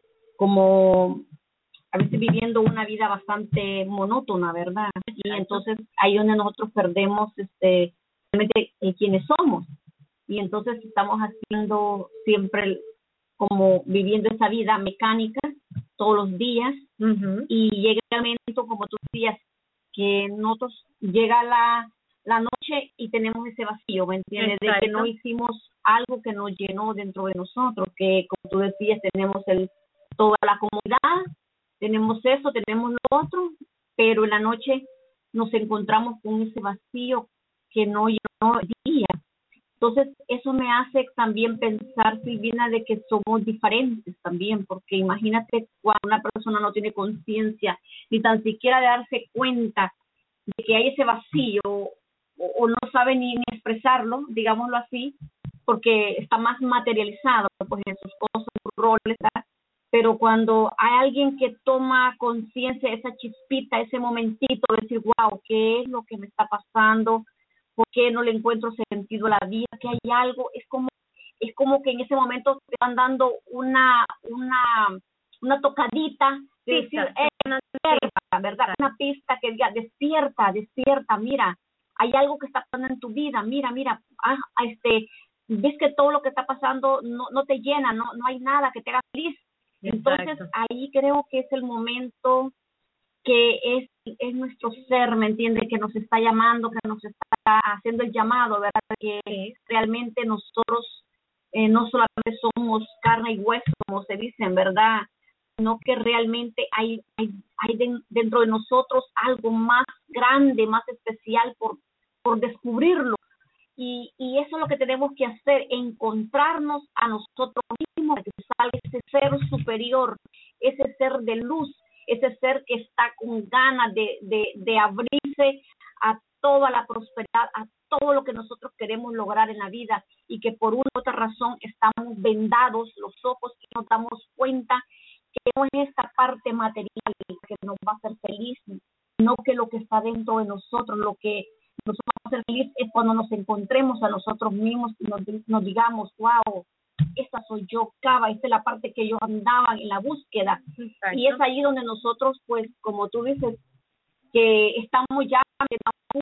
como a veces viviendo una vida bastante monótona, ¿verdad? Y entonces ahí donde nosotros perdemos este realmente eh, quiénes somos. Y entonces estamos haciendo siempre como viviendo esa vida mecánica todos los días. Uh-huh. Y llega el momento, como tú decías, que nosotros llega la, la noche y tenemos ese vacío, ¿me entiendes? Exacto. De que no hicimos algo que nos llenó dentro de nosotros, que como tú decías, tenemos el toda la comodidad, tenemos eso, tenemos lo otro, pero en la noche nos encontramos con ese vacío que no llenó el día. Entonces, eso me hace también pensar, Silvina, de que somos diferentes también, porque imagínate cuando una persona no tiene conciencia, ni tan siquiera de darse cuenta de que hay ese vacío, o, o no sabe ni, ni expresarlo, digámoslo así, porque está más materializado pues, en sus cosas, en sus roles, ¿verdad? Pero cuando hay alguien que toma conciencia, esa chispita, ese momentito, de decir, wow, ¿qué es lo que me está pasando? ¿Por qué no le encuentro sentido a la vida? Que hay algo, es como es como que en ese momento te van dando una una una tocadita de decir, eh, una despierta, ¿verdad? Una pista que diga, despierta, despierta, mira, hay algo que está pasando en tu vida, mira, mira, ah, este, ves que todo lo que está pasando no, no te llena, no, no hay nada que te haga feliz. Entonces, exacto, ahí creo que es el momento que es, es nuestro ser, ¿me entiende? Que nos está llamando, que nos está haciendo el llamado, ¿verdad? Que sí, realmente nosotros eh, no solamente somos carne y hueso, como se dicen, ¿verdad? Sino que realmente hay, hay, hay de, dentro de nosotros algo más grande, más especial por, por descubrirlo. Y, y eso es lo que tenemos que hacer, encontrarnos a nosotros mismos, que salga ese ser superior, ese ser de luz, ese ser que está con ganas de, de, de abrirse a toda la prosperidad, a todo lo que nosotros queremos lograr en la vida, y que por una u otra razón estamos vendados los ojos y nos damos cuenta que no es esta parte material que nos va a hacer feliz, sino que lo que está dentro de nosotros, lo que nos va a hacer feliz es cuando nos encontremos a nosotros mismos y nos, nos digamos, wow, esta soy yo, Cava, esta es la parte que yo andaba en la búsqueda. Exacto. Y es ahí donde nosotros, pues, como tú dices, que estamos ya en un punto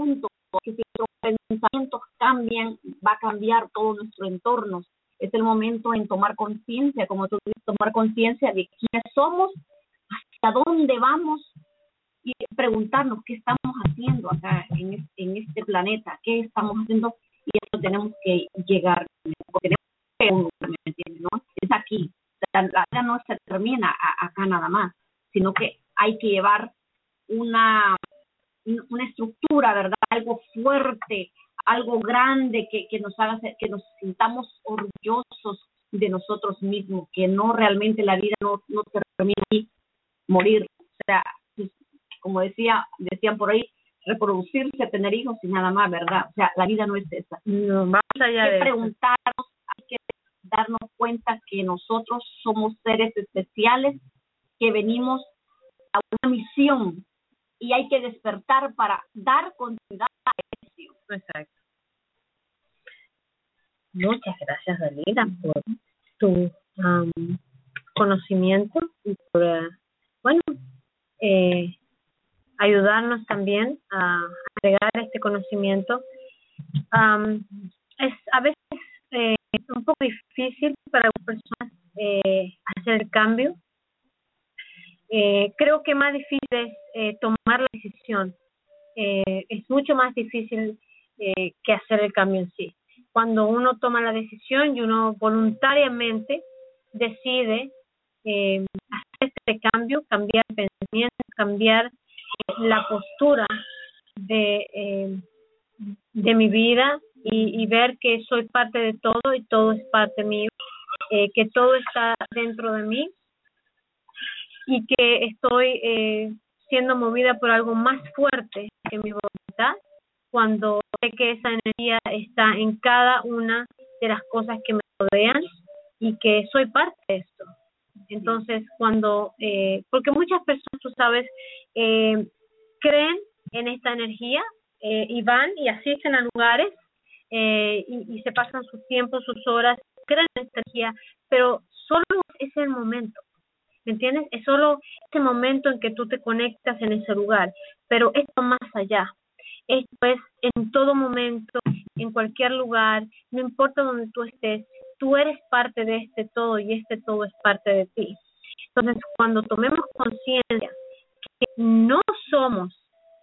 que si nuestros pensamientos cambian, va a cambiar todo nuestro entorno. Es el momento en tomar conciencia, como tú dices, tomar conciencia de quiénes somos, hacia dónde vamos y preguntarnos qué estamos haciendo acá en, en este planeta, qué estamos haciendo, y eso tenemos que llegar, porque tenemos que, ¿me entiendes? ¿No? Es aquí, la, la vida no se termina a, acá nada más, sino que hay que llevar una, una estructura, ¿verdad? Algo fuerte, algo grande que, que nos haga, que nos sintamos orgullosos de nosotros mismos, que no realmente la vida no, no termina ahí, morir, o sea, como decía, decían por ahí, reproducirse, tener hijos y nada más, ¿verdad? O sea, la vida no es esa. No, más allá hay que de preguntarnos, eso. Hay que darnos cuenta que nosotros somos seres especiales, que venimos a una misión y hay que despertar para dar continuidad a esa misión. Exacto. Muchas gracias, Dalila, por tu um, conocimiento y por, uh, bueno, eh, ayudarnos también a agregar este conocimiento. Um, es a veces eh, un poco difícil para las personas eh, hacer el cambio. Eh, creo que más difícil es eh, tomar la decisión. Eh, es mucho más difícil eh, que hacer el cambio en sí. Cuando uno toma la decisión y uno voluntariamente decide eh, hacer este cambio, cambiar pensamientos, cambiar la postura de, eh, de mi vida y, y ver que soy parte de todo y todo es parte mío, eh, que todo está dentro de mí y que estoy eh, siendo movida por algo más fuerte que mi voluntad, cuando sé que esa energía está en cada una de las cosas que me rodean y que soy parte de esto. Entonces, cuando, eh, porque muchas personas, tú sabes, eh, creen en esta energía eh, y van y asisten a lugares eh, y, y se pasan sus tiempos, sus horas, creen en esta energía, pero solo es el momento. ¿Me entiendes? Es solo ese momento en que tú te conectas en ese lugar, pero esto más allá. Esto es en todo momento, en cualquier lugar, no importa donde tú estés, tú eres parte de este todo y este todo es parte de ti. Entonces, cuando tomemos conciencia que no somos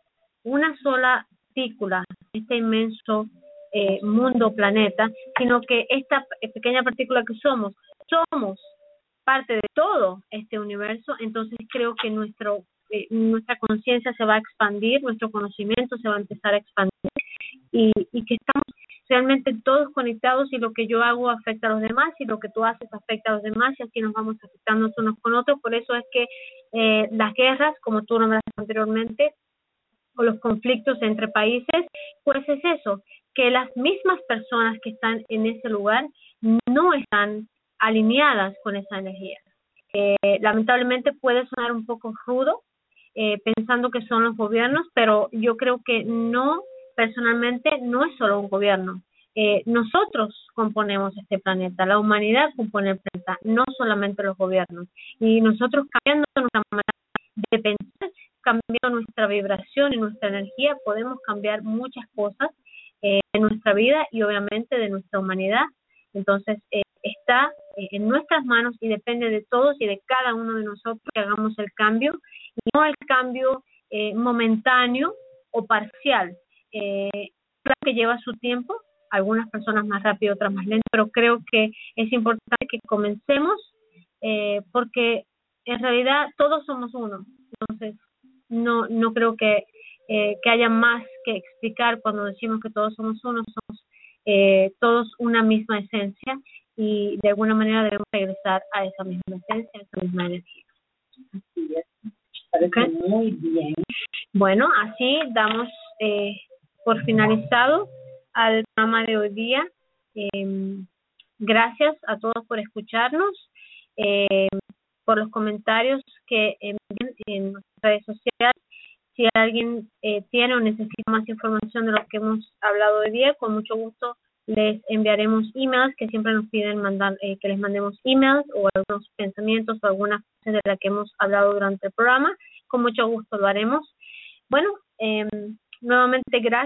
una sola partícula de este inmenso eh, mundo, planeta, sino que esta pequeña partícula que somos, somos parte de todo este universo, entonces creo que nuestro eh, nuestra conciencia se va a expandir, nuestro conocimiento se va a empezar a expandir y, y que estamos realmente todos conectados y lo que yo hago afecta a los demás y lo que tú haces afecta a los demás y así nos vamos afectando unos con otros. Por eso es que eh, las guerras, como tú nombraste anteriormente, o los conflictos entre países, pues es eso, que las mismas personas que están en ese lugar no están alineadas con esa energía. Eh, lamentablemente puede sonar un poco rudo, eh, pensando que son los gobiernos, pero yo creo que no, personalmente, no es solo un gobierno. Eh, nosotros componemos este planeta, la humanidad compone el planeta, no solamente los gobiernos. Y nosotros cambiando nuestra manera de pensar, cambiando nuestra vibración y nuestra energía, podemos cambiar muchas cosas eh, en nuestra vida y obviamente de nuestra humanidad. Entonces, eh, está eh, en nuestras manos y depende de todos y de cada uno de nosotros que hagamos el cambio, y no el cambio eh, momentáneo o parcial. Eh, claro que lleva su tiempo, algunas personas más rápido, otras más lento, pero creo que es importante que comencemos eh, porque en realidad todos somos uno. Entonces, no no creo que, eh, que haya más que explicar cuando decimos que todos somos uno, somos eh, todos una misma esencia y de alguna manera debemos regresar a esa misma esencia, a esa misma energía. Así es. Parece okay. Muy bien. Bueno, así damos eh, por finalizado al programa de hoy día. Eh, gracias a todos por escucharnos, eh, por los comentarios que envían en nuestras redes sociales. Si alguien eh, tiene o necesita más información de lo que hemos hablado hoy día, con mucho gusto les enviaremos emails, que siempre nos piden mandar eh, que les mandemos emails o algunos pensamientos o algunas cosas de las que hemos hablado durante el programa. Con mucho gusto lo haremos. Bueno, eh, nuevamente gracias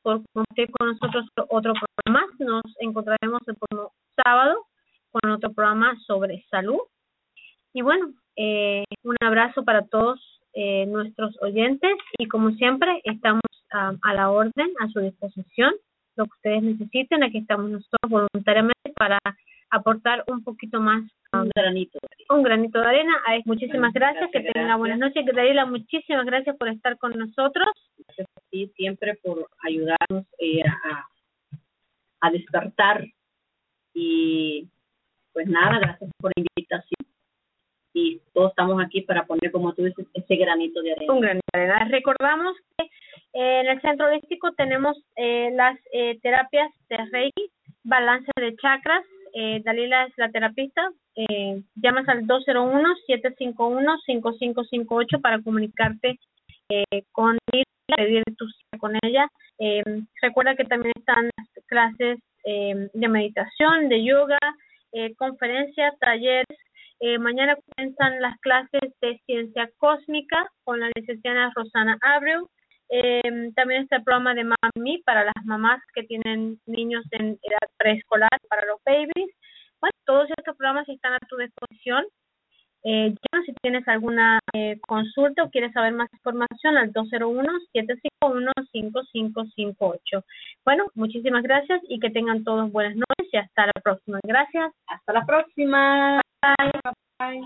por compartir con nosotros otro programa más. Nos encontraremos el próximo sábado con otro programa sobre salud. Y bueno, eh, un abrazo para todos eh, nuestros oyentes y como siempre estamos um, a la orden, a su disposición, lo que ustedes necesiten. Aquí estamos nosotros voluntariamente para aportar un poquito más, um, un granito de arena. Un granito de arena. Ay, muchísimas gracias, gracias, que tenga gracias. buenas noches. Daniela, muchísimas gracias por estar con nosotros. Gracias a ti siempre por ayudarnos eh, a, a despertar y pues nada, gracias por la invitación. Y todos estamos aquí para poner, como tú dices, ese granito de arena. Un granito de arena. Recordamos que eh, en el Centro Holístico tenemos eh, las eh, terapias de Reiki, balance de chakras. Eh, Dalila es la terapista. Eh, llamas al dos cero uno, siete cinco uno, cinco cinco cinco ocho para comunicarte eh, con ella, pedir tu cita con ella. Eh, recuerda que también están las clases eh, de meditación, de yoga, eh, conferencias, talleres. Eh, mañana comienzan las clases de ciencia cósmica con la licenciada Rosana Abreu. Eh, también está el programa de Mami para las mamás que tienen niños en edad preescolar, para los babies. Bueno, todos estos programas están a tu disposición. Eh, ya si tienes alguna eh, consulta o quieres saber más información al dos cero uno, siete cinco uno, cinco cinco cinco ocho. Bueno, muchísimas gracias y que tengan todos buenas noches y hasta la próxima. Gracias. Hasta la próxima. Bye. Bye.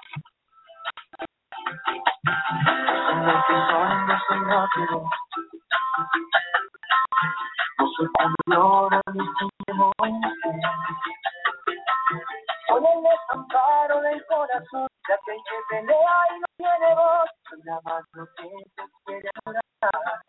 Los que son no son rápidos, no soy como llora mi último. Con el desamparo del corazón, ya que el que pelea y no tiene voz, soy la mano que te quiere adorar.